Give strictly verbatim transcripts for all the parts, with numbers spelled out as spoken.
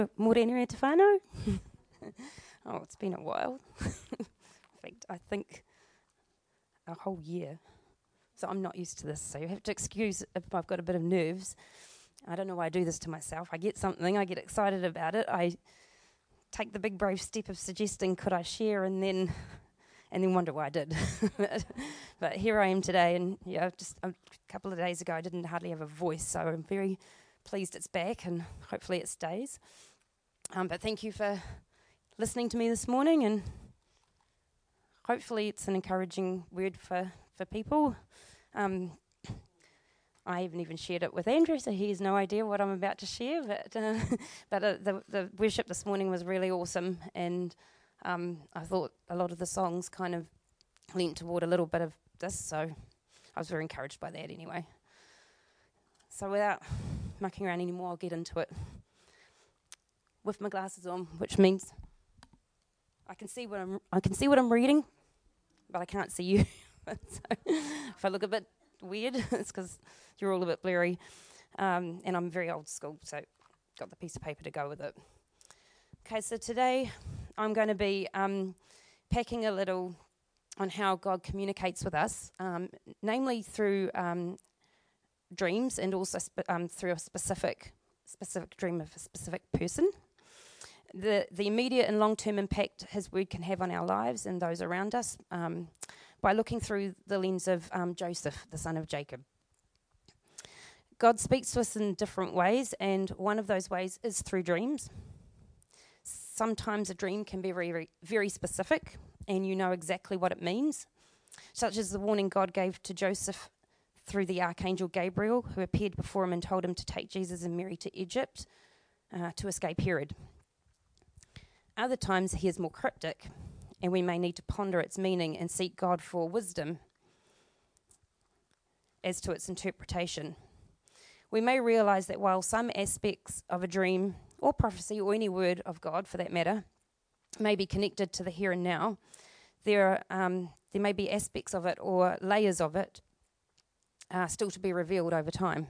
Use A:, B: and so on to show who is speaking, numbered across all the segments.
A: Morena e te whānau. Oh, it's been a while. In fact, I think a whole year. So I'm not used to this, so you have to excuse if I've got a bit of nerves. I don't know why I do this to myself. I get something, I get excited about it. I take the big brave step of suggesting could I share, and then and then wonder why I did. but, but here I am today, and yeah, just a couple of days ago I didn't hardly have a voice, so I'm very pleased it's back, and hopefully it stays. Um, but thank you for listening to me this morning, and hopefully it's an encouraging word for, for people. Um, I haven't even shared it with Andrew, so he has no idea what I'm about to share. But uh, but uh, the the worship this morning was really awesome, and um, I thought a lot of the songs kind of leant toward a little bit of this, so I was very encouraged by that anyway. So without mucking around anymore, I'll get into it with my glasses on, which means I can see what I'm I can see what I'm reading, but I can't see you. So if I look a bit weird, it's because you're all a bit blurry, um, and I'm very old school, so got the piece of paper to go with it. Okay, so today I'm going to be um, packing a little on how God communicates with us, um, namely through um, dreams, and also spe- um, through a specific specific dream of a specific person. The the immediate and long-term impact His word can have on our lives and those around us, um, by looking through the lens of um, Joseph, the son of Jacob. God speaks to us in different ways, and one of those ways is through dreams. Sometimes a dream can be very, very specific, and you know exactly what it means, such as the warning God gave to Joseph through the archangel Gabriel, who appeared before him and told him to take Jesus and Mary to Egypt uh, to escape Herod. Other times he is more cryptic, and we may need to ponder its meaning and seek God for wisdom as to its interpretation. We may realize that while some aspects of a dream or prophecy, or any word of God for that matter, may be connected to the here and now, there are, um, there may be aspects of it or layers of it uh, still to be revealed over time.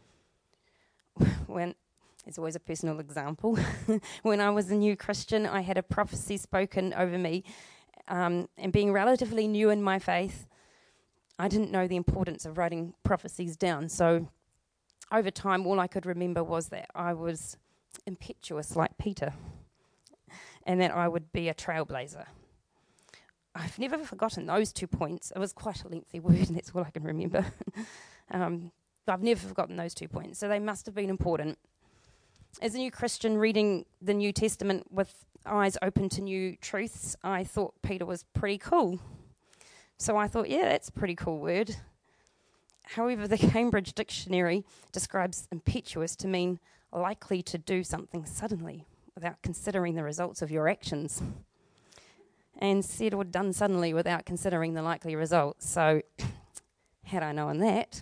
A: When It's always a personal example. When I was a new Christian, I had a prophecy spoken over me, um, and being relatively new in my faith, I didn't know the importance of writing prophecies down. So over time, all I could remember was that I was impetuous like Peter, and that I would be a trailblazer. I've never forgotten those two points. It was quite a lengthy word, and that's all I can remember. um, I've never forgotten those two points, so they must have been important. As a new Christian reading the New Testament with eyes open to new truths, I thought Peter was pretty cool. So I thought, yeah, that's a pretty cool word. However, the Cambridge Dictionary describes impetuous to mean likely to do something suddenly without considering the results of your actions, and said or done suddenly without considering the likely results. So had I known that,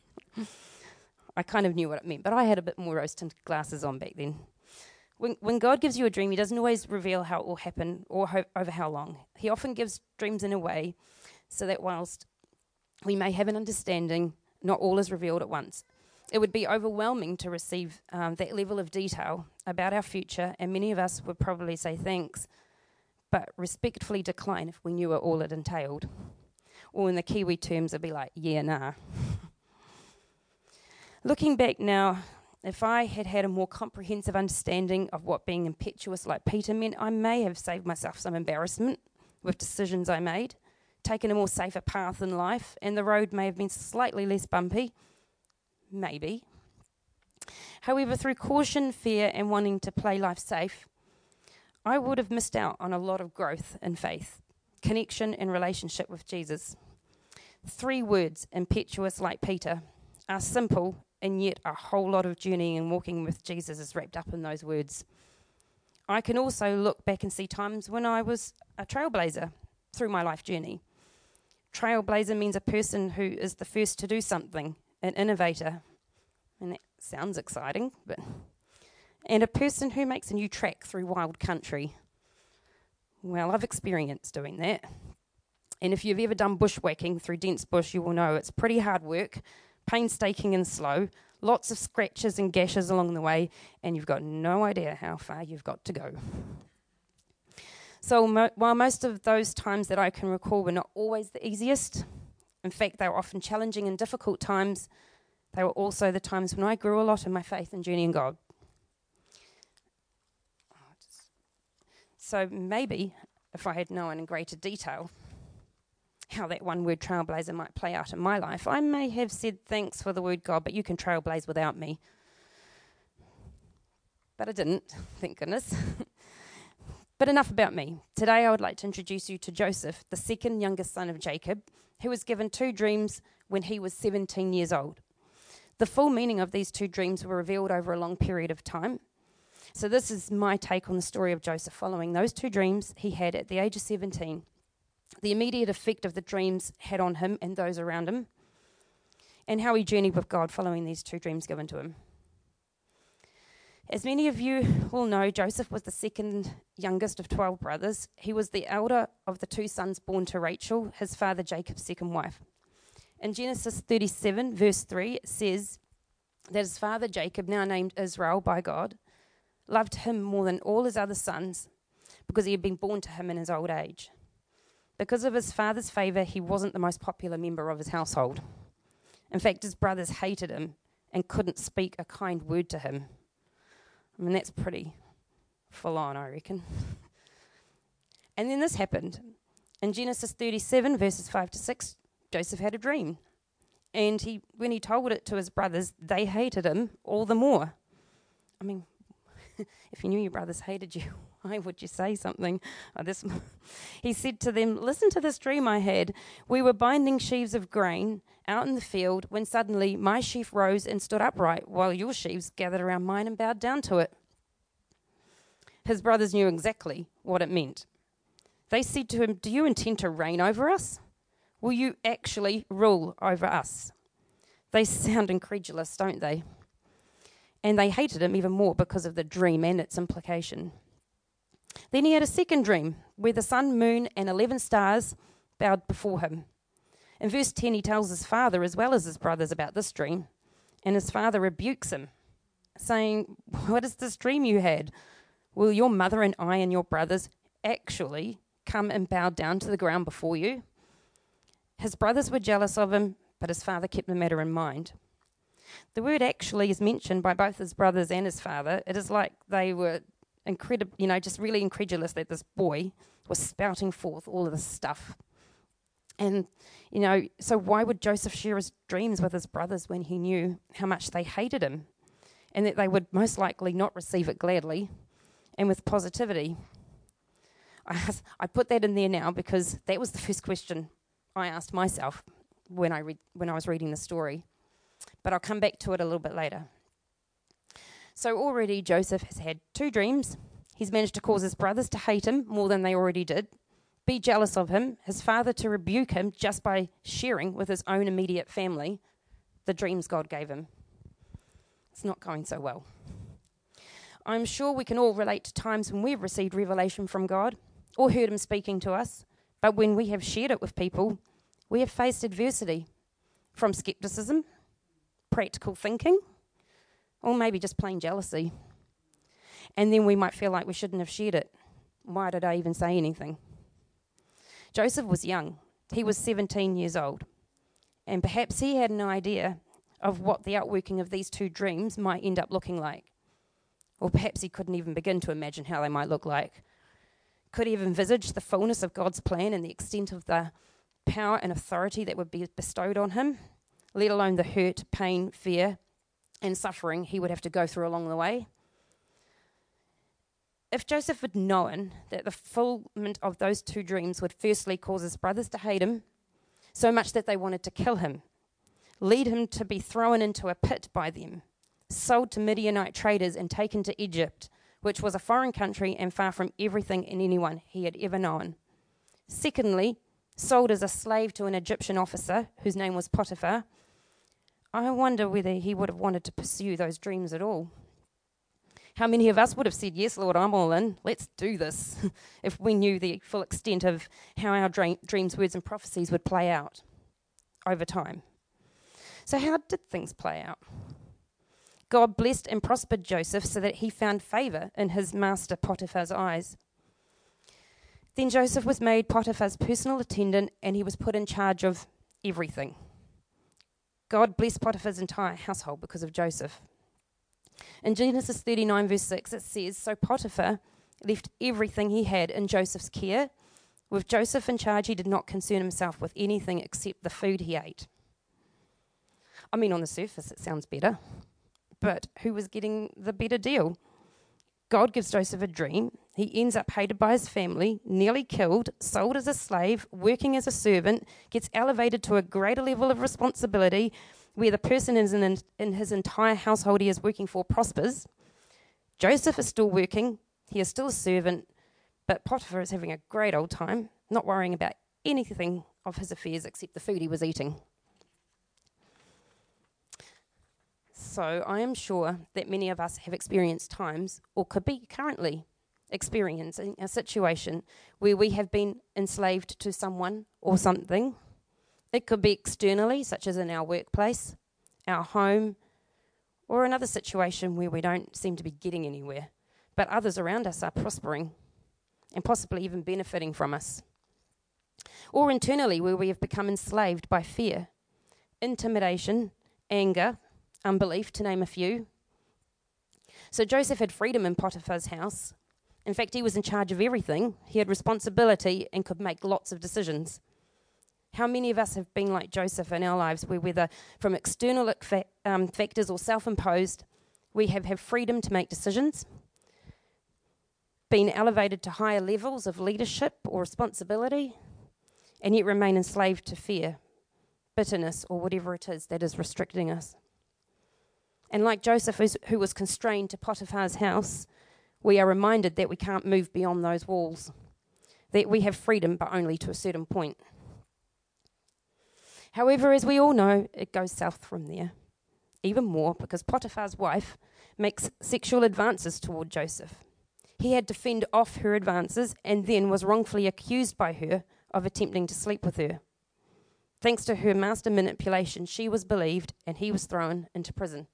A: I kind of knew what it meant, but I had a bit more rose-tinted glasses on back then. When when God gives you a dream, He doesn't always reveal how it will happen or ho- over how long. He often gives dreams in a way so that whilst we may have an understanding, not all is revealed at once. It would be overwhelming to receive um, that level of detail about our future, and many of us would probably say thanks, but respectfully decline if we knew it all it entailed. Or in the Kiwi terms, it'd be like, yeah, nah. Looking back now, if I had had a more comprehensive understanding of what being impetuous like Peter meant, I may have saved myself some embarrassment with decisions I made, taken a more safer path in life, and the road may have been slightly less bumpy. Maybe. However, through caution, fear, and wanting to play life safe, I would have missed out on a lot of growth in faith, connection, and relationship with Jesus. Three words, impetuous like Peter, are simple, and yet a whole lot of journeying and walking with Jesus is wrapped up in those words. I can also look back and see times when I was a trailblazer through my life journey. Trailblazer means a person who is the first to do something, an innovator, and that sounds exciting, but and a person who makes a new track through wild country. Well, I've experienced doing that. And if you've ever done bushwhacking through dense bush, you will know it's pretty hard work, painstaking and slow, lots of scratches and gashes along the way, and you've got no idea how far you've got to go. So mo- while most of those times that I can recall were not always the easiest, in fact, they were often challenging and difficult times, they were also the times when I grew a lot in my faith and journey in God. So maybe if I had known in greater detail how that one word trailblazer might play out in my life, I may have said thanks for the word God, but you can trailblaze without me. But I didn't, thank goodness. But enough about me. Today I would like to introduce you to Joseph, the second youngest son of Jacob, who was given two dreams when he was seventeen years old. The full meaning of these two dreams were revealed over a long period of time. So this is my take on the story of Joseph following those two dreams he had at the age of seventeen, the immediate effect of the dreams had on him and those around him, and how he journeyed with God following these two dreams given to him. As many of you will know, Joseph was the second youngest of twelve brothers. He was the elder of the two sons born to Rachel, his father Jacob's second wife. In Genesis thirty-seven, verse three, it says that his father Jacob, now named Israel by God, loved him more than all his other sons because he had been born to him in his old age. Because of his father's favour, he wasn't the most popular member of his household. In fact, his brothers hated him and couldn't speak a kind word to him. I mean, that's pretty full on, I reckon. And then this happened. In Genesis thirty-seven, verses five to six, Joseph had a dream. And he, when he told it to his brothers, they hated him all the more. I mean, if you knew your brothers hated you, why would you say something? Oh, this he said to them, "Listen to this dream I had. We were binding sheaves of grain out in the field when suddenly my sheaf rose and stood upright while your sheaves gathered around mine and bowed down to it." His brothers knew exactly what it meant. They said to him, "Do you intend to reign over us? Will you actually rule over us?" They sound incredulous, don't they? And they hated him even more because of the dream and its implication. Then he had a second dream where the sun, moon, and eleven stars bowed before him. In verse ten, he tells his father as well as his brothers about this dream, and his father rebukes him, saying, "What is this dream you had? Will your mother and I and your brothers actually come and bow down to the ground before you?" His brothers were jealous of him, but his father kept the matter in mind. The word "actually" is mentioned by both his brothers and his father. It is like they were incredible, you know, just really incredulous that this boy was spouting forth all of this stuff. And, you know, so why would Joseph share his dreams with his brothers when he knew how much they hated him and that they would most likely not receive it gladly and with positivity? I, I put that in there now because that was the first question I asked myself when I read when I was reading the story. But I'll come back to it a little bit later. So already Joseph has had two dreams. He's managed to cause his brothers to hate him more than they already did, be jealous of him, his father to rebuke him just by sharing with his own immediate family the dreams God gave him. It's not going so well. I'm sure we can all relate to times when we've received revelation from God or heard him speaking to us, but when we have shared it with people, we have faced adversity from skepticism, practical thinking, or maybe just plain jealousy. And then we might feel like we shouldn't have shared it. Why did I even say anything? Joseph was young. He was seventeen years old. And perhaps he had an idea of what the outworking of these two dreams might end up looking like. Or perhaps he couldn't even begin to imagine how they might look like. Could he have envisaged the fullness of God's plan and the extent of the power and authority that would be bestowed on him, let alone the hurt, pain, fear, and suffering he would have to go through along the way? If Joseph had known that the fulfillment of those two dreams would firstly cause his brothers to hate him so much that they wanted to kill him, lead him to be thrown into a pit by them, sold to Midianite traders and taken to Egypt, which was a foreign country and far from everything and anyone he had ever known. Secondly, sold as a slave to an Egyptian officer whose name was Potiphar, I wonder whether he would have wanted to pursue those dreams at all. How many of us would have said, "Yes, Lord, I'm all in. Let's do this," if we knew the full extent of how our dream, dreams, words, and prophecies would play out over time? So how did things play out? God blessed and prospered Joseph so that he found favour in his master Potiphar's eyes. Then Joseph was made Potiphar's personal attendant, and he was put in charge of everything. God blessed Potiphar's entire household because of Joseph. In Genesis thirty-nine verse six it says, "So Potiphar left everything he had in Joseph's care. With Joseph in charge, he did not concern himself with anything except the food he ate." I mean, on the surface it sounds better, but who was getting the better deal? God gives Joseph a dream. He ends up hated by his family, nearly killed, sold as a slave, working as a servant, gets elevated to a greater level of responsibility where the person is in, in his entire household he is working for prospers. Joseph is still working. He is still a servant, but Potiphar is having a great old time, not worrying about anything of his affairs except the food he was eating. So I am sure that many of us have experienced times, or could be currently experiencing, a situation where we have been enslaved to someone or something. It could be externally, such as in our workplace, our home, or another situation where we don't seem to be getting anywhere, but others around us are prospering and possibly even benefiting from us. Or internally, where we have become enslaved by fear, intimidation, anger, unbelief, to name a few. So Joseph had freedom in Potiphar's house. In fact, he was in charge of everything. He had responsibility and could make lots of decisions. How many of us have been like Joseph in our lives, where whether from external fa- um, factors or self-imposed, we have had freedom to make decisions, been elevated to higher levels of leadership or responsibility, and yet remain enslaved to fear, bitterness, or whatever it is that is restricting us. And like Joseph, who was constrained to Potiphar's house, we are reminded that we can't move beyond those walls, that we have freedom, but only to a certain point. However, as we all know, it goes south from there, even more because Potiphar's wife makes sexual advances toward Joseph. He had to fend off her advances and then was wrongfully accused by her of attempting to sleep with her. Thanks to her master manipulation, she was believed and he was thrown into prison.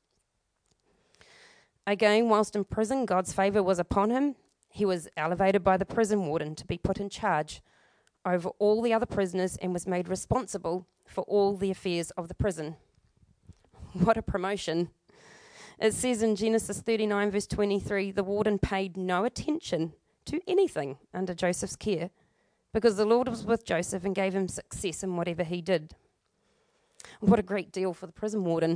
A: Again, whilst in prison, God's favour was upon him. He was elevated by the prison warden to be put in charge over all the other prisoners and was made responsible for all the affairs of the prison. What a promotion. It says in Genesis thirty-nine verse twenty-three, the warden paid no attention to anything under Joseph's care because the Lord was with Joseph and gave him success in whatever he did. What a great deal for the prison warden.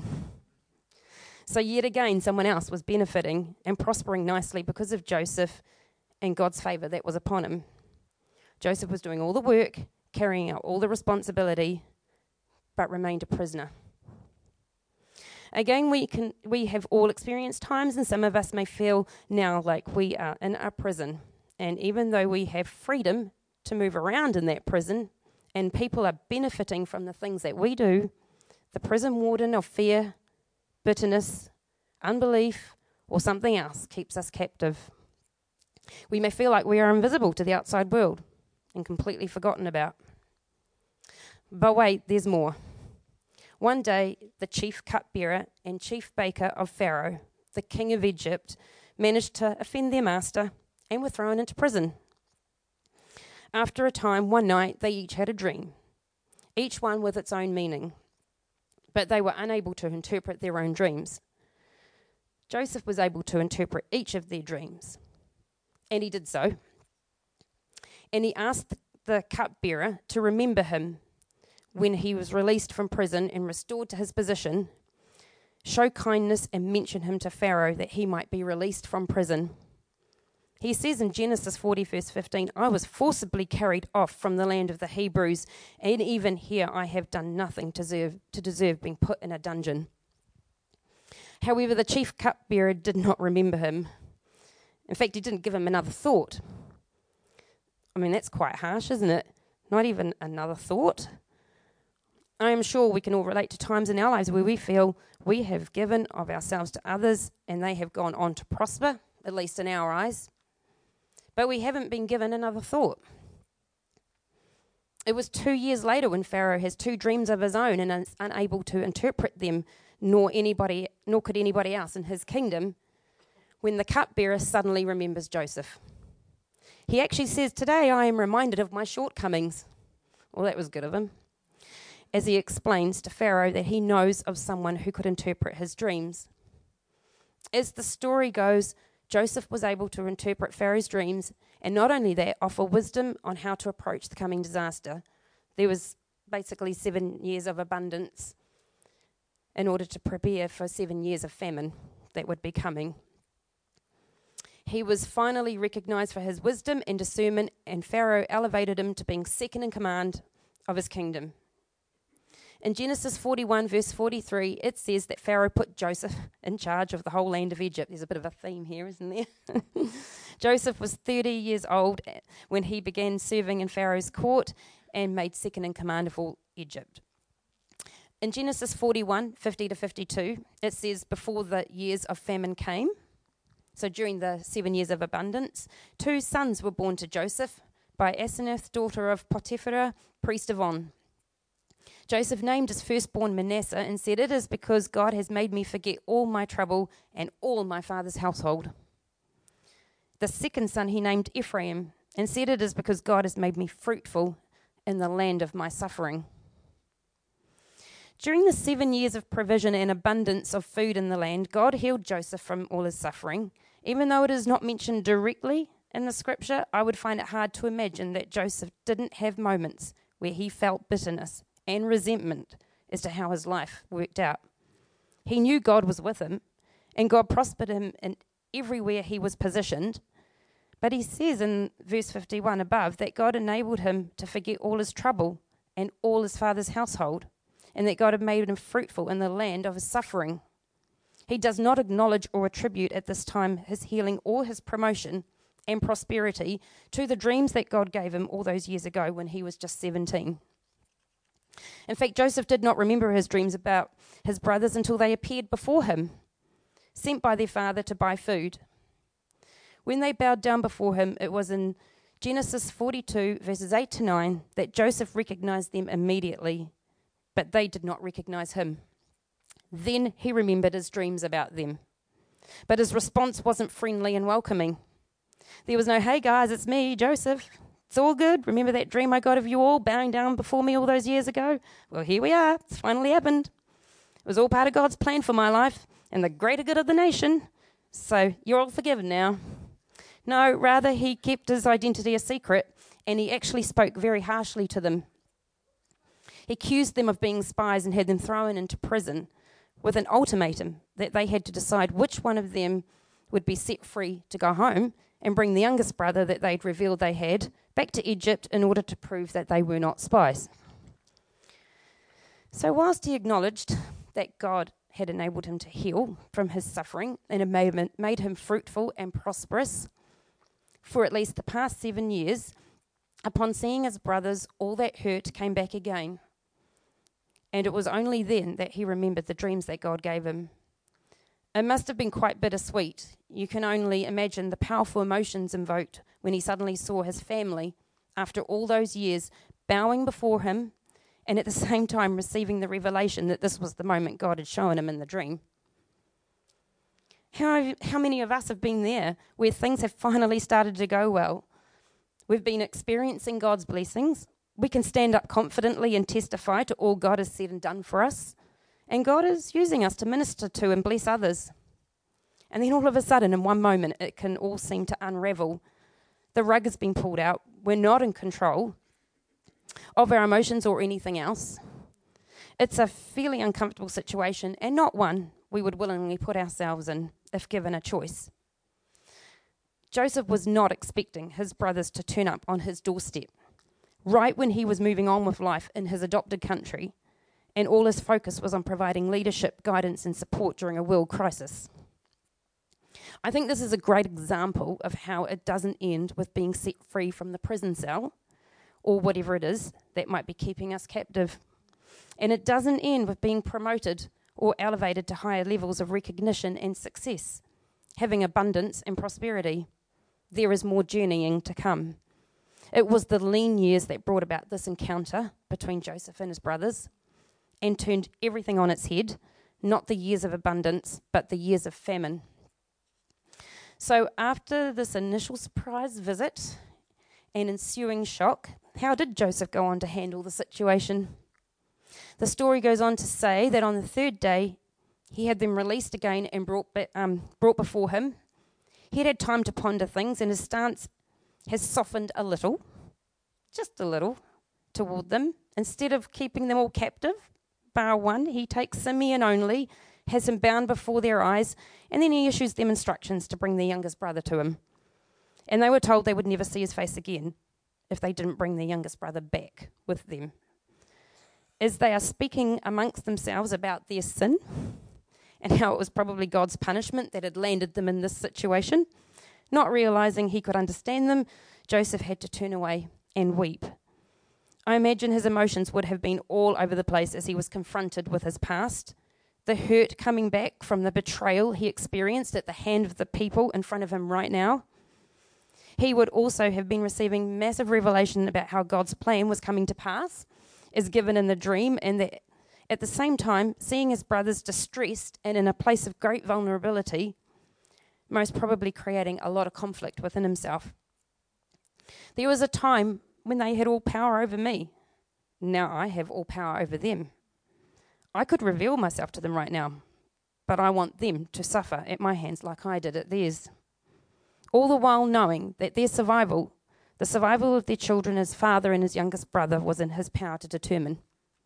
A: So yet again, someone else was benefiting and prospering nicely because of Joseph and God's favour that was upon him. Joseph was doing all the work, carrying out all the responsibility, but remained a prisoner. Again, we can we have all experienced times, and some of us may feel now like we are in a prison. And even though we have freedom to move around in that prison, and people are benefiting from the things that we do, the prison warden of fear, bitterness, unbelief, or something else keeps us captive. We may feel like we are invisible to the outside world and completely forgotten about. But wait, there's more. One day, the chief cupbearer and chief baker of Pharaoh, the king of Egypt, managed to offend their master and were thrown into prison. After a time, one night, they each had a dream, each one with its own meaning, but they were unable to interpret their own dreams. Joseph was able to interpret each of their dreams, and he did so. And he asked the cupbearer to remember him when he was released from prison and restored to his position, show kindness and mention him to Pharaoh that he might be released from prison. He says in Genesis forty verse fifteen, I was forcibly carried off from the land of the Hebrews, and even here I have done nothing to deserve, to deserve being put in a dungeon. However, the chief cupbearer did not remember him. In fact, he didn't give him another thought. I mean, that's quite harsh, isn't it? Not even another thought. I am sure we can all relate to times in our lives where we feel we have given of ourselves to others and they have gone on to prosper, at least in our eyes, but we haven't been given another thought. It was two years later when Pharaoh has two dreams of his own and is unable to interpret them, nor anybody, nor could anybody else in his kingdom, when the cupbearer suddenly remembers Joseph. He actually says, "Today I am reminded of my shortcomings." Well, that was good of him. As he explains to Pharaoh that he knows of someone who could interpret his dreams. As the story goes, Joseph was able to interpret Pharaoh's dreams, and not only that, offer wisdom on how to approach the coming disaster. There was basically seven years of abundance in order to prepare for seven years of famine that would be coming. He was finally recognized for his wisdom and discernment, and Pharaoh elevated him to being second in command of his kingdom. In Genesis forty-one, verse forty-three, it says that Pharaoh put Joseph in charge of the whole land of Egypt. There's a bit of a theme here, isn't there? Joseph was thirty years old when he began serving in Pharaoh's court and made second in command of all Egypt. In Genesis forty-one, fifty to fifty-two, it says, before the years of famine came, so during the seven years of abundance, two sons were born to Joseph by Asenath, daughter of Potiphera, priest of On. Joseph named his firstborn Manasseh and said, "It is because God has made me forget all my trouble and all my father's household." The second son he named Ephraim and said, "It is because God has made me fruitful in the land of my suffering." During the seven years of provision and abundance of food in the land, God healed Joseph from all his suffering. Even though it is not mentioned directly in the scripture, I would find it hard to imagine that Joseph didn't have moments where he felt bitterness and resentment as to how his life worked out. He knew God was with him, and God prospered him in everywhere he was positioned. But he says in verse fifty-one above that God enabled him to forget all his trouble and all his father's household, and that God had made him fruitful in the land of his suffering. He does not acknowledge or attribute at this time his healing or his promotion and prosperity to the dreams that God gave him all those years ago when he was just seventeen. In fact, Joseph did not remember his dreams about his brothers until they appeared before him, sent by their father to buy food. When they bowed down before him, it was in Genesis forty-two, verses eight to nine, that Joseph recognized them immediately, but they did not recognize him. Then he remembered his dreams about them. But his response wasn't friendly and welcoming. There was no, "Hey guys, it's me, Joseph. It's all good. Remember that dream I got of you all bowing down before me all those years ago? Well, here we are. It's finally happened. It was all part of God's plan for my life and the greater good of the nation. So you're all forgiven now." No, rather he kept his identity a secret, and he actually spoke very harshly to them. He accused them of being spies and had them thrown into prison with an ultimatum that they had to decide which one of them would be set free to go home and bring the youngest brother that they'd revealed they had back to Egypt in order to prove that they were not spies. So whilst he acknowledged that God had enabled him to heal from his suffering and had made him fruitful and prosperous for at least the past seven years, upon seeing his brothers, all that hurt came back again. And it was only then that he remembered the dreams that God gave him. It must have been quite bittersweet. You can only imagine the powerful emotions invoked when he suddenly saw his family, after all those years, bowing before him and at the same time receiving the revelation that this was the moment God had shown him in the dream. How, how many of us have been there where things have finally started to go well? We've been experiencing God's blessings. We can stand up confidently and testify to all God has said and done for us. And God is using us to minister to and bless others. And then all of a sudden, in one moment, it can all seem to unravel. The rug has been pulled out. We're not in control of our emotions or anything else. It's a fairly uncomfortable situation, and not one we would willingly put ourselves in if given a choice. Joseph was not expecting his brothers to turn up on his doorstep right when he was moving on with life in his adopted country, and all his focus was on providing leadership, guidance, and support during a world crisis. I think this is a great example of how it doesn't end with being set free from the prison cell or whatever it is that might be keeping us captive. And it doesn't end with being promoted or elevated to higher levels of recognition and success, having abundance and prosperity. There is more journeying to come. It was the lean years that brought about this encounter between Joseph and his brothers and turned everything on its head, not the years of abundance, but the years of famine. So after this initial surprise visit and ensuing shock, how did Joseph go on to handle the situation? The story goes on to say that on the third day, he had them released again and brought, be, um, brought before him. He had had time to ponder things, and his stance has softened a little, just a little, toward them. Instead of keeping them all captive, bar one, he takes Simeon only, has him bound before their eyes, and then he issues them instructions to bring their youngest brother to him. And they were told they would never see his face again if they didn't bring their youngest brother back with them. As they are speaking amongst themselves about their sin and how it was probably God's punishment that had landed them in this situation, not realizing he could understand them, Joseph had to turn away and weep. I imagine his emotions would have been all over the place as he was confronted with his past, the hurt coming back from the betrayal he experienced at the hand of the people in front of him right now. He would also have been receiving massive revelation about how God's plan was coming to pass, as given in the dream, and that at the same time, seeing his brothers distressed and in a place of great vulnerability, most probably creating a lot of conflict within himself. There was a time when they had all power over me. Now I have all power over them. I could reveal myself to them right now, but I want them to suffer at my hands like I did at theirs. All the while knowing that their survival, the survival of their children, his father and his youngest brother, was in his power to determine.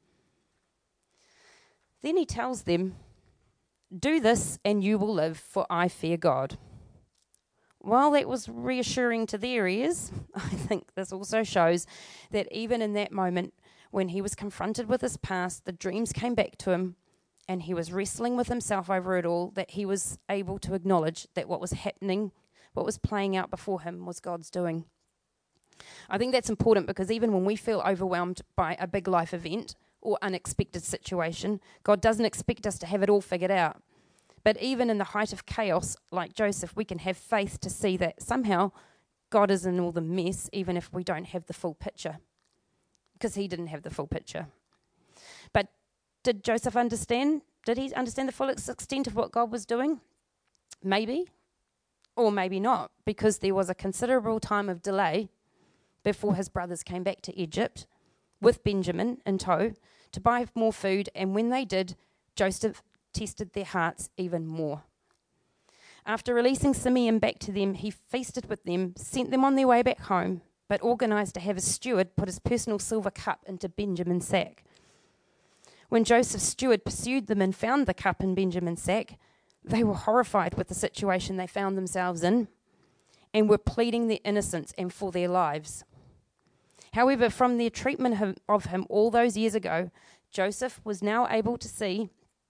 A: Then he tells them, "Do this and you will live, for I fear God." While that was reassuring to their ears, I think this also shows that even in that moment when he was confronted with his past, the dreams came back to him and he was wrestling with himself over it all, that he was able to acknowledge that what was happening, what was playing out before him, was God's doing. I think that's important because even when we feel overwhelmed by a big life event or unexpected situation, God doesn't expect us to have it all figured out. But even in the height of chaos, like Joseph, we can have faith to see that somehow God is in all the mess, even if we don't have the full picture, because he didn't have the full picture. But did Joseph understand? Did he understand the full extent of what God was doing? Maybe, or maybe not, because there was a considerable time of delay before his brothers came back to Egypt with Benjamin in tow to buy more food, and when they did, Joseph tested their hearts even more. After releasing Simeon back to them, he feasted with them, sent them on their way back home, but organised to have his steward put his personal silver cup into Benjamin's sack. When Joseph's steward pursued them and found the cup in Benjamin's sack, they were horrified with the situation they found themselves in and were pleading their innocence and for their lives. However, from their treatment of him all those years ago, Joseph was now able to see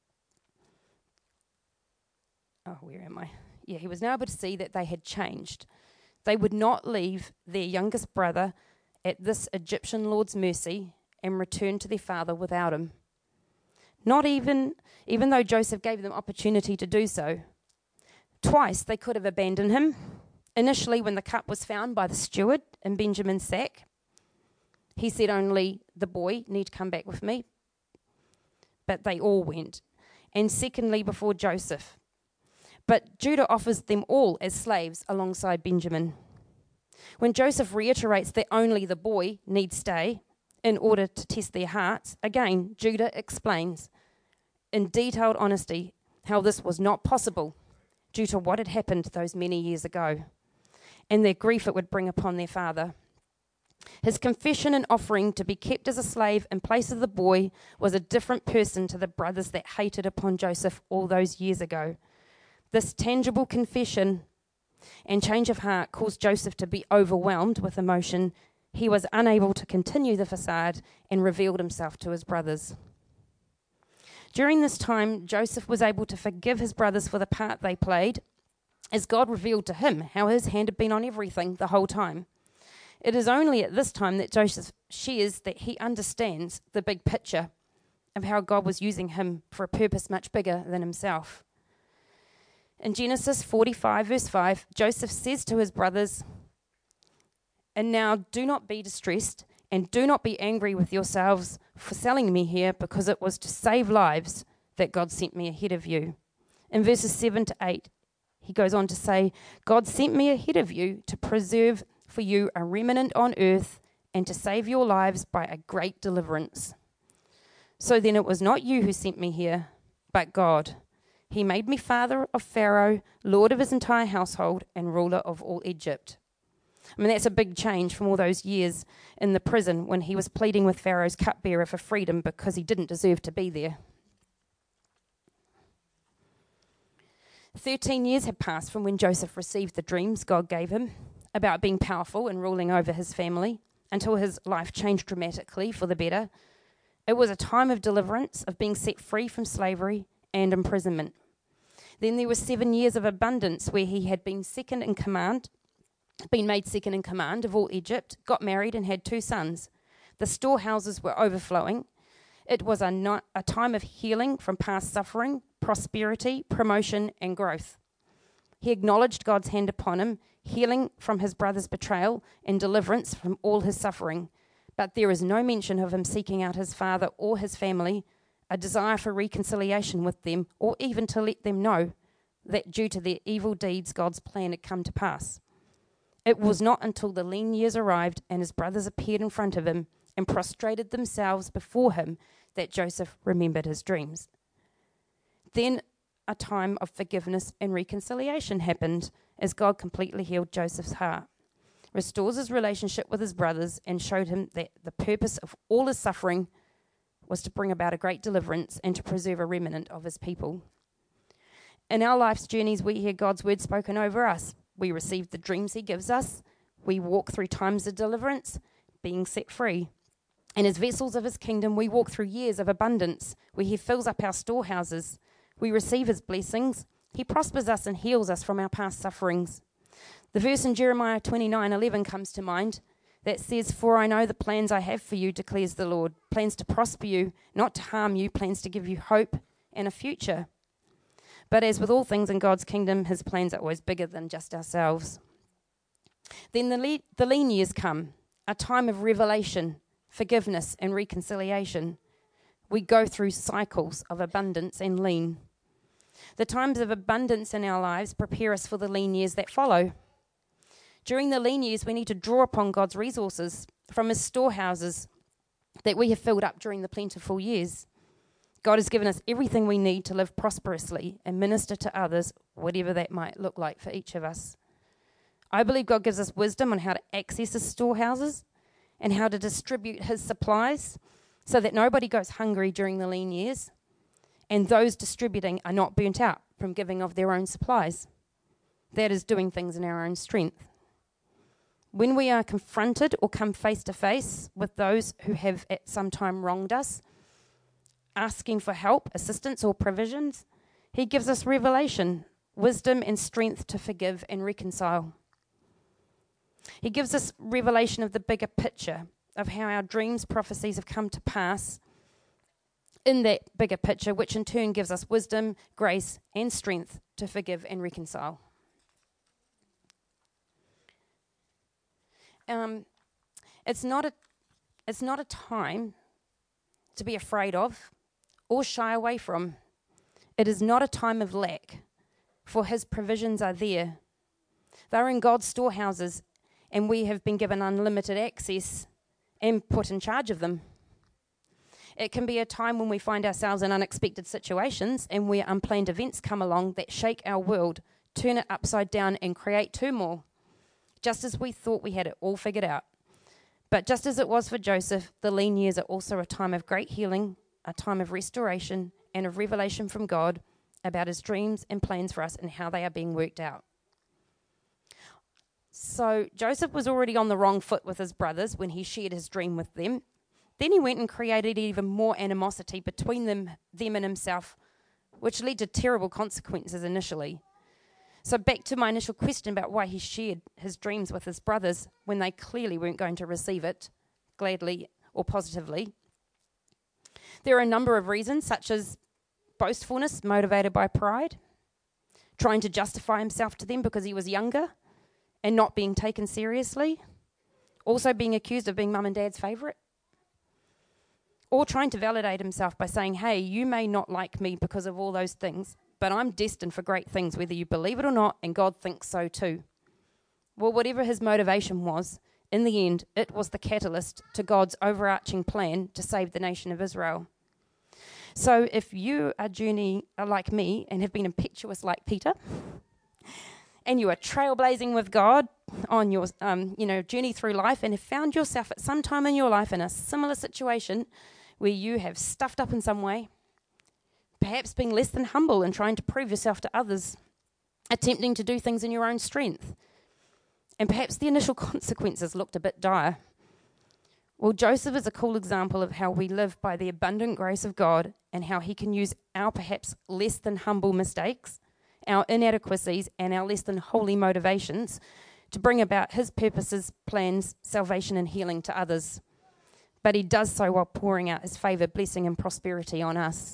A: Oh, where am I? Yeah, he was now able to see that they had changed. They would not leave their youngest brother at this Egyptian lord's mercy and return to their father without him. Not even, even though Joseph gave them opportunity to do so. Twice they could have abandoned him. Initially, when the cup was found by the steward in Benjamin's sack, he said only the boy need to come back with me. But they all went. And secondly, before Joseph. But Judah offers them all as slaves alongside Benjamin. When Joseph reiterates that only the boy need stay in order to test their hearts, again, Judah explains in detailed honesty how this was not possible due to what had happened those many years ago and their grief it would bring upon their father. His confession and offering to be kept as a slave in place of the boy was a different person to the brothers that hated upon Joseph all those years ago. This tangible confession and change of heart caused Joseph to be overwhelmed with emotion. He was unable to continue the facade and revealed himself to his brothers. During this time, Joseph was able to forgive his brothers for the part they played, as God revealed to him how his hand had been on everything the whole time. It is only at this time that Joseph shares that he understands the big picture of how God was using him for a purpose much bigger than himself. In Genesis forty-five, verse five, Joseph says to his brothers, And now do not be distressed, and do not be angry with yourselves for selling me here, because it was to save lives that God sent me ahead of you. In verses seven to eight, he goes on to say, God sent me ahead of you to preserve for you a remnant on earth and to save your lives by a great deliverance. So then it was not you who sent me here, but God. He made me father of Pharaoh, lord of his entire household, and ruler of all Egypt. I mean, that's a big change from all those years in the prison when he was pleading with Pharaoh's cupbearer for freedom because he didn't deserve to be there. Thirteen years had passed from when Joseph received the dreams God gave him about being powerful and ruling over his family until his life changed dramatically for the better. It was a time of deliverance, of being set free from slavery and imprisonment. Then there were seven years of abundance where he had been second in command, been made second in command of all Egypt, got married and had two sons. The storehouses were overflowing. It was a, no- a time of healing from past suffering, prosperity, promotion, and growth. He acknowledged God's hand upon him, healing from his brother's betrayal and deliverance from all his suffering. But there is no mention of him seeking out his father or his family, a desire for reconciliation with them, or even to let them know that due to their evil deeds, God's plan had come to pass. It was not until the lean years arrived and his brothers appeared in front of him and prostrated themselves before him that Joseph remembered his dreams. Then a time of forgiveness and reconciliation happened as God completely healed Joseph's heart, restores his relationship with his brothers, and showed him that the purpose of all his suffering was to bring about a great deliverance and to preserve a remnant of his people. In our life's journeys, we hear God's word spoken over us. We receive the dreams he gives us. We walk through times of deliverance, being set free. And as vessels of his kingdom, we walk through years of abundance where he fills up our storehouses. We receive his blessings. He prospers us and heals us from our past sufferings. The verse in Jeremiah twenty-nine eleven comes to mind that says, "For I know the plans I have for you, declares the Lord, plans to prosper you, not to harm you, plans to give you hope and a future." But as with all things in God's kingdom, his plans are always bigger than just ourselves. Then the, le- the lean years come, a time of revelation, forgiveness, and reconciliation. We go through cycles of abundance and lean. The times of abundance in our lives prepare us for the lean years that follow. During the lean years, we need to draw upon God's resources from his storehouses that we have filled up during the plentiful years. God has given us everything we need to live prosperously and minister to others, whatever that might look like for each of us. I believe God gives us wisdom on how to access his storehouses and how to distribute his supplies so that nobody goes hungry during the lean years and those distributing are not burnt out from giving of their own supplies. That is doing things in our own strength. When we are confronted or come face to face with those who have at some time wronged us, asking for help, assistance, or provisions, he gives us revelation, wisdom, and strength to forgive and reconcile. He gives us revelation of the bigger picture of how our dreams, prophecies have come to pass in that bigger picture, which in turn gives us wisdom, grace, and strength to forgive and reconcile. Um, it's not a, it's not a time to be afraid of or shy away from. It is not a time of lack, for his provisions are there. They're in God's storehouses, and we have been given unlimited access and put in charge of them. It can be a time when we find ourselves in unexpected situations and where unplanned events come along that shake our world, turn it upside down, and create turmoil, just as we thought we had it all figured out. But just as it was for Joseph, the lean years are also a time of great healing, a time of restoration, and of revelation from God about his dreams and plans for us and how they are being worked out. So Joseph was already on the wrong foot with his brothers when he shared his dream with them. Then he went and created even more animosity between them, them and himself, which led to terrible consequences initially. So back to my initial question about why he shared his dreams with his brothers when they clearly weren't going to receive it gladly or positively. There are a number of reasons, such as boastfulness motivated by pride, trying to justify himself to them because he was younger and not being taken seriously, Also being accused of being mum and dad's favourite. Or trying to validate himself by saying, hey, you may not like me because of all those things, but I'm destined for great things, whether you believe it or not, and God thinks so too. Well, whatever his motivation was, in the end, it was the catalyst to God's overarching plan to save the nation of Israel. So if you are journey are like me and have been impetuous like Peter, and you are trailblazing with God on your um, you know, journey through life and have found yourself at some time in your life in a similar situation where you have stuffed up in some way, perhaps being less than humble and trying to prove yourself to others, attempting to do things in your own strength, and perhaps the initial consequences looked a bit dire. Well, Joseph is a cool example of how we live by the abundant grace of God and how he can use our perhaps less than humble mistakes, our inadequacies, and our less than holy motivations to bring about his purposes, plans, salvation, and healing to others. But he does so while pouring out his favour, blessing, and prosperity on us.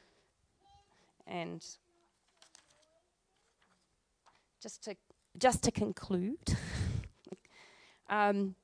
A: And just to just to conclude, um,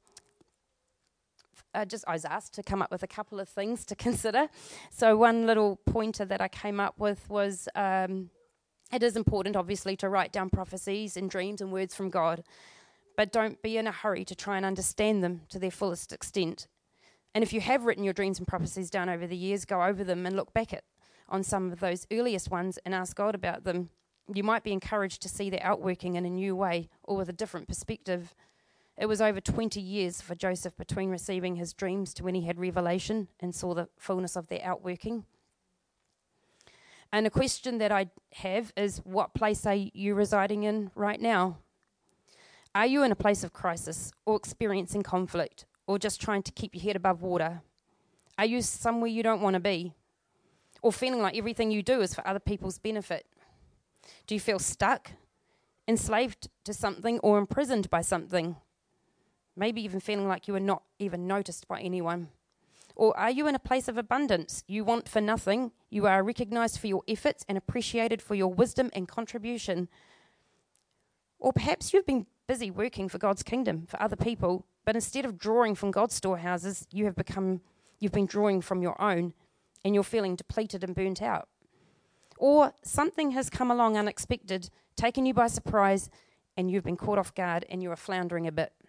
A: I just I was asked to come up with a couple of things to consider. So one little pointer that I came up with was um, it is important, obviously, to write down prophecies and dreams and words from God, but don't be in a hurry to try and understand them to their fullest extent. And if you have written your dreams and prophecies down over the years, go over them and look back at on some of those earliest ones and ask God about them. You might be encouraged to see their outworking in a new way or with a different perspective. It was over twenty years for Joseph between receiving his dreams to when he had revelation and saw the fullness of their outworking. And a question that I have is, what place are you residing in right now? Are you in a place of crisis or experiencing conflict or just trying to keep your head above water? Are you somewhere you don't want to be? Or feeling like everything you do is for other people's benefit? Do you feel stuck, enslaved to something, or imprisoned by something? Maybe even feeling like you are not even noticed by anyone. Or are you in a place of abundance? You want for nothing. You are recognized for your efforts and appreciated for your wisdom and contribution. Or perhaps you've been busy working for God's kingdom, for other people, but instead of drawing from God's storehouses, you have become, you've been drawing from your own, and you're feeling depleted and burnt out. Or something has come along unexpected, taken you by surprise, and you've been caught off guard and you are floundering a bit.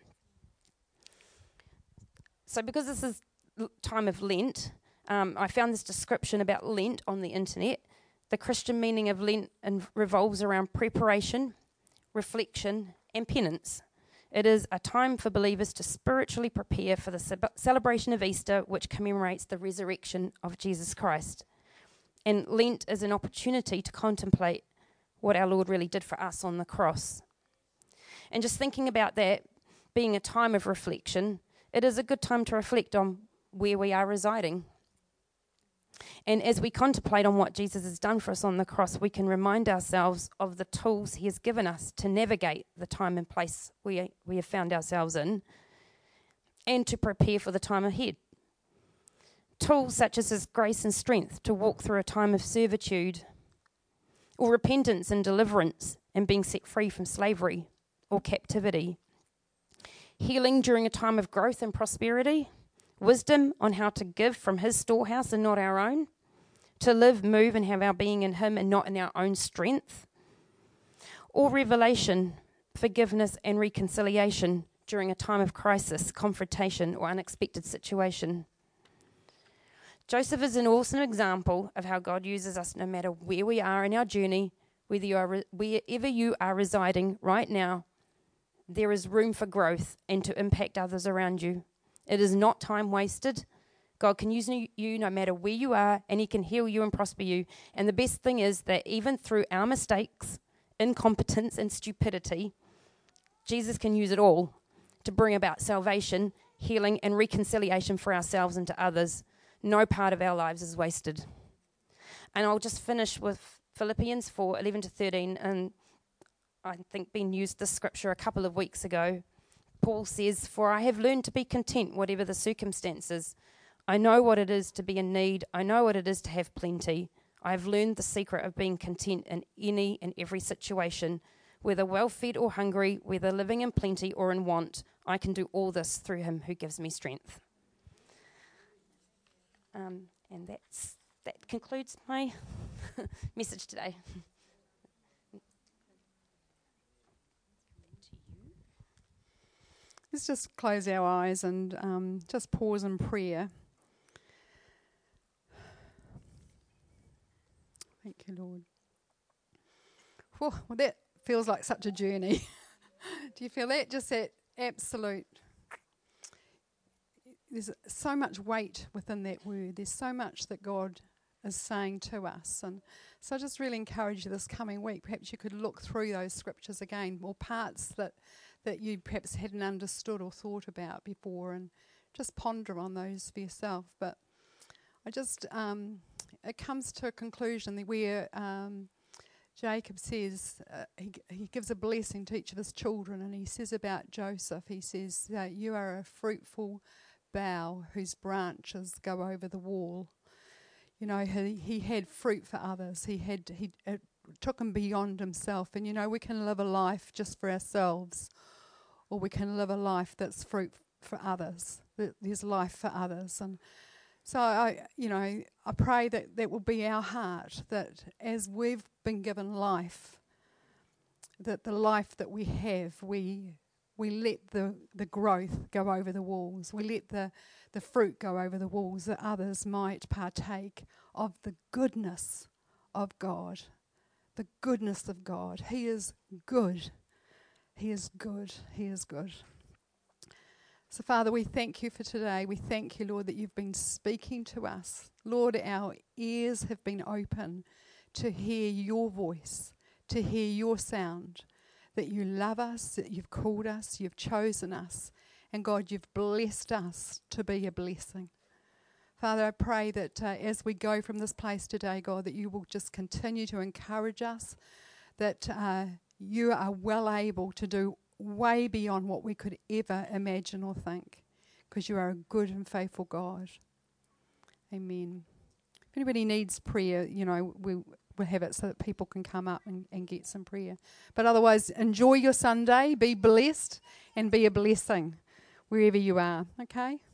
A: So because this is time of Lent, um, I found this description about Lent on the internet. The Christian meaning of Lent revolves around preparation, reflection, and penance. It is a time for believers to spiritually prepare for the ce- celebration of Easter, which commemorates the resurrection of Jesus Christ. And Lent is an opportunity to contemplate what our Lord really did for us on the cross. And just thinking about that being a time of reflection, it is a good time to reflect on where we are residing. And as we contemplate on what Jesus has done for us on the cross, we can remind ourselves of the tools he has given us to navigate the time and place we, we have found ourselves in and to prepare for the time ahead. Tools such as his grace and strength to walk through a time of servitude, or repentance and deliverance and being set free from slavery or captivity. Healing during a time of growth and prosperity. Wisdom on how to give from his storehouse and not our own. To live, move, and have our being in him and not in our own strength. Or revelation, forgiveness, and reconciliation during a time of crisis, confrontation, or unexpected situation. Joseph is an awesome example of how God uses us no matter where we are in our journey, whether you are re- wherever you are residing right now. There is room for growth and to impact others around you. It is not time wasted. God can use you no matter where you are, and he can heal you and prosper you. And the best thing is that even through our mistakes, incompetence, and stupidity, Jesus can use it all to bring about salvation, healing, and reconciliation for ourselves and to others. No part of our lives is wasted. And I'll just finish with Philippians four, eleven to thirteen, and I think been used this scripture a couple of weeks ago. Paul says, "For I have learned to be content whatever the circumstances. I know what it is to be in need. I know what it is to have plenty. I have learned the secret of being content in any and every situation, whether well-fed or hungry, whether living in plenty or in want. I can do all this through him who gives me strength. Um, and that's that concludes my message today.
B: Let's just close our eyes and um, just pause in prayer. Thank you, Lord. Whew, well, that feels like such a journey. Do you feel that? Just that absolute... There's so much weight within that word. There's so much that God is saying to us. And so I just really encourage you this coming week, perhaps you could look through those scriptures again, or parts that that you perhaps hadn't understood or thought about before, and just ponder on those for yourself. But I just, um, it comes to a conclusion where um, Jacob says, uh, he, he gives a blessing to each of his children, and he says about Joseph, he says, uh, you are a fruitful bough whose branches go over the wall. You know, he, he had fruit for others. He had, he it took him beyond himself. And, you know, we can live a life just for ourselves, or we can live a life that's fruit for others. There's life for others. And so, I, you know, I pray that that will be our heart, that as we've been given life, that the life that we have, we we let the, the growth go over the walls. We let the, the fruit go over the walls, that others might partake of the goodness of God. The goodness of God. He is good. He is good. He is good. So, Father, we thank you for today. We thank you, Lord, that you've been speaking to us. Lord, our ears have been open to hear your voice, to hear your sound, that you love us, that you've called us, you've chosen us, and God, you've blessed us to be a blessing. Father, I pray that uh, as we go from this place today, God, that you will just continue to encourage us, that uh, you are well able to do way beyond what we could ever imagine or think, because you are a good and faithful God. Amen. If anybody needs prayer, you know, we, we'll have it so that people can come up and, and get some prayer. But otherwise, enjoy your Sunday, be blessed, and be a blessing wherever you are, okay?